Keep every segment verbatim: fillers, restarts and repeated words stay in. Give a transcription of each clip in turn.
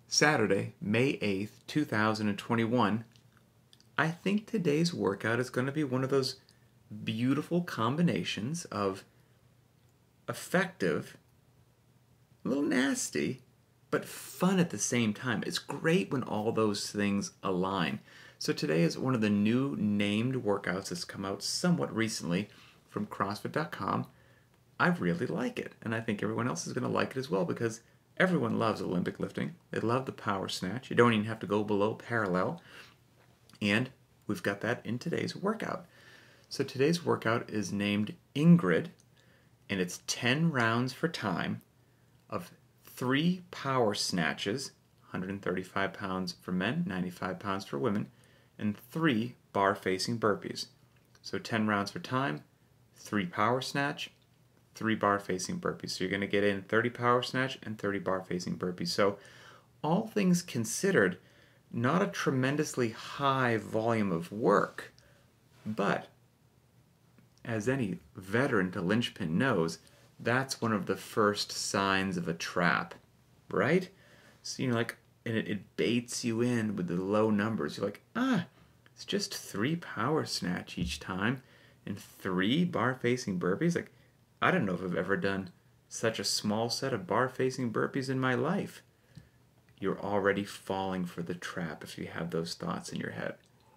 Saturday, May eighth, two thousand twenty-one. I think today's workout is going to be one of those beautiful combinations of effective, a little nasty, but fun at the same time. It's great when all those things align. So today is one of the new named workouts that's come out somewhat recently from CrossFit dot com. I really like it, and I think everyone else is going to like it as well because everyone loves Olympic lifting. They love the power snatch. You don't even have to go below parallel. And we've got that in today's workout. So today's workout is named Ingrid, and it's ten rounds for time of three power snatches, one hundred thirty-five pounds for men, ninety-five pounds for women, and three bar-facing burpees. So ten rounds for time, three power snatch, three bar-facing burpees. So you're going to get in thirty power snatch and thirty bar-facing burpees. So all things considered, not a tremendously high volume of work, but as any veteran to linchpin knows, that's one of the first signs of a trap, right? So you're like, and it, it baits you in with the low numbers. You're like, ah, it's just three power snatch each time and three bar-facing burpees. Like, I don't know if I've ever done such a small set of bar-facing burpees in my life. You're already falling for the trap if you have those thoughts in your head.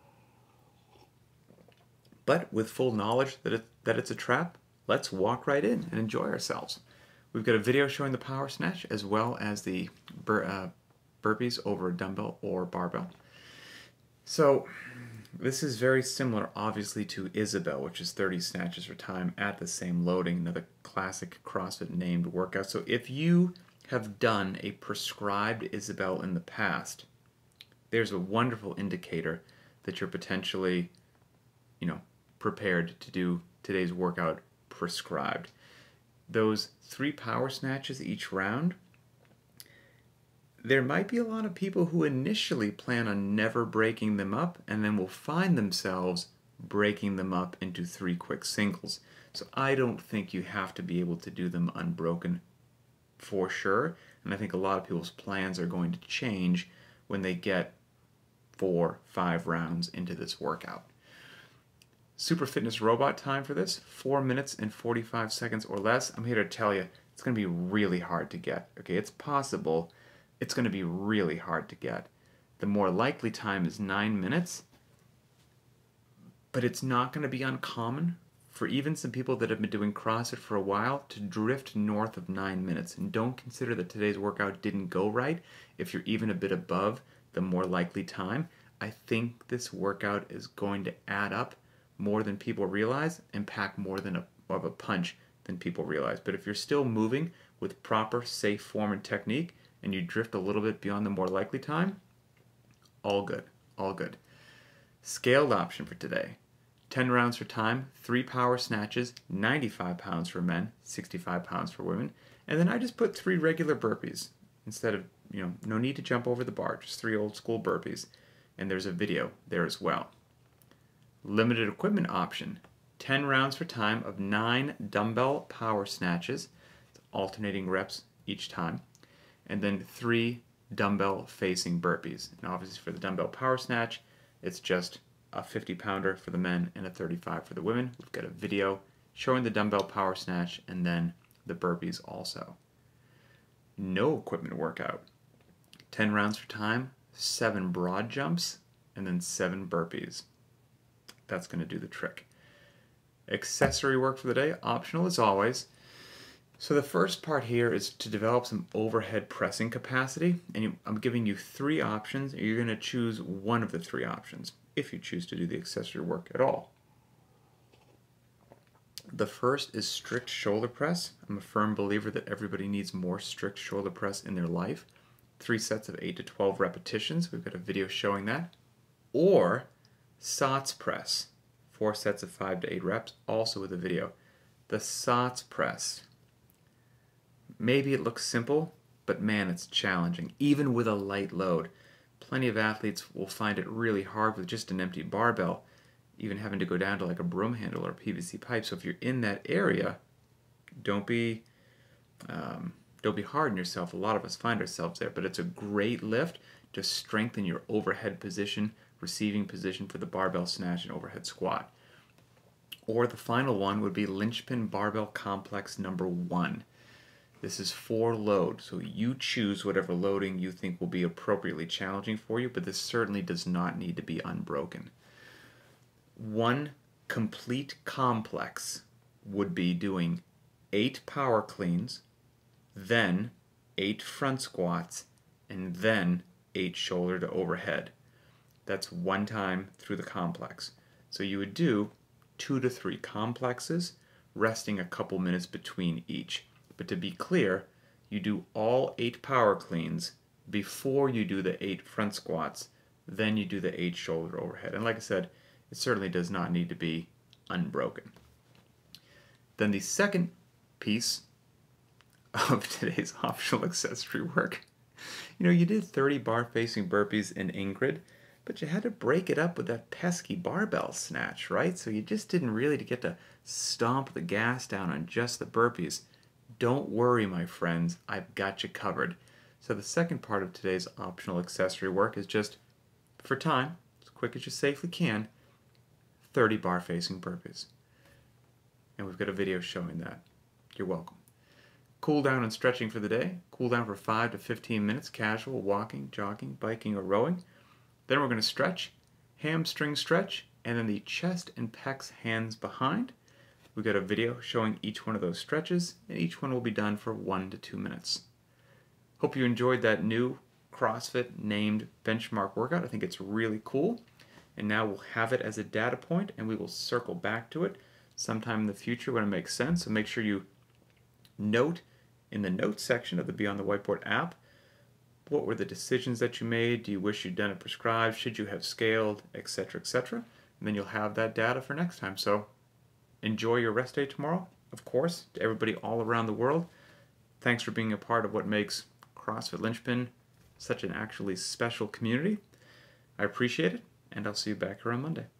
But with full knowledge that, it, that it's a trap, let's walk right in and enjoy ourselves. We've got a video showing the power snatch as well as the bur uh, burpees over a dumbbell or barbell. So this is very similar, obviously, to Isabel, which is thirty snatches for time at the same loading, another classic CrossFit named workout. So if you have done a prescribed Isabel in the past, there's a wonderful indicator that you're potentially, you know, prepared to do today's workout prescribed. Those three power snatches each round, there might be a lot of people who initially plan on never breaking them up and then will find themselves breaking them up into three quick singles. So I don't think you have to be able to do them unbroken for sure, and I think a lot of people's plans are going to change when they get four, five rounds into this workout. Super Fitness Robot time for this, four minutes and forty-five seconds or less. I'm here to tell you, it's going to be really hard to get. Okay, it's possible. It's going to be really hard to get. The more likely time is nine minutes, but it's not going to be uncommon for even some people that have been doing CrossFit for a while to drift north of nine minutes. And don't consider that today's workout didn't go right. If you're even a bit above the more likely time, I think this workout is going to add up more than people realize and pack more than a, of a punch than people realize. But if you're still moving with proper, safe form and technique, and you drift a little bit beyond the more likely time, all good, all good. Scaled option for today. ten rounds for time, three power snatches, ninety-five pounds for men, sixty-five pounds for women, and then I just put three regular burpees instead of, you know, no need to jump over the bar, just three old school burpees, and there's a video there as well. Limited equipment option, ten rounds for time of nine dumbbell power snatches, alternating reps each time, and then three dumbbell facing burpees. And obviously for the dumbbell power snatch, it's just a fifty pounder for the men and a thirty-five for the women. We've got a video showing the dumbbell power snatch and then the burpees also. No equipment workout. ten rounds for time, seven broad jumps, and then seven burpees. That's going to do the trick. Accessory work for the day, optional as always. So the first part here is to develop some overhead pressing capacity, and you, I'm giving you three options. You're going to choose one of the three options if you choose to do the accessory work at all. The first is strict shoulder press. I'm a firm believer that everybody needs more strict shoulder press in their life. Three sets of eight to twelve repetitions. We've got a video showing that. Or S O T S press. Four sets of five to eight reps, also with a video. The S O T S press. Maybe it looks simple, but man, it's challenging, even with a light load. Plenty of athletes will find it really hard with just an empty barbell, even having to go down to like a broom handle or a P V C pipe. So if you're in that area, don't be, um, Don't be hard on yourself. A lot of us find ourselves there, but it's a great lift to strengthen your overhead position, receiving position for the barbell snatch and overhead squat. Or the final one would be linchpin barbell complex number one. This is for load, so you choose whatever loading you think will be appropriately challenging for you, but this certainly does not need to be unbroken. One complete complex would be doing eight power cleans, then eight front squats, and then eight shoulder to overhead. That's one time through the complex. So you would do two to three complexes, resting a couple minutes between each. But to be clear, you do all eight power cleans before you do the eight front squats, then you do the eight shoulder overhead. And like I said, it certainly does not need to be unbroken. Then the second piece of today's optional accessory work, you know, you did thirty bar facing burpees in Ingrid, but you had to break it up with that pesky barbell snatch, right? So you just didn't really get to stomp the gas down on just the burpees. Don't worry, my friends, I've got you covered. So the second part of today's optional accessory work is just, for time, as quick as you safely can, thirty bar facing burpees. And we've got a video showing that. You're welcome. Cool down and stretching for the day. Cool down for five to fifteen minutes, casual, walking, jogging, biking, or rowing. Then we're going to stretch, hamstring stretch, and then the chest and pecs hands behind. We've got a video showing each one of those stretches, and each one will be done for one to two minutes. Hope you enjoyed that new CrossFit named benchmark workout. I think it's really cool. And now we'll have it as a data point, and we will circle back to it sometime in the future when it makes sense. So make sure you note in the notes section of the Beyond the Whiteboard app, what were the decisions that you made? Do you wish you'd done it prescribed? Should you have scaled? Etc, et cetera. And then you'll have that data for next time. So enjoy your rest day tomorrow, of course, to everybody all around the world. Thanks for being a part of what makes CrossFit Linchpin such an actually special community. I appreciate it, and I'll see you back here on Monday.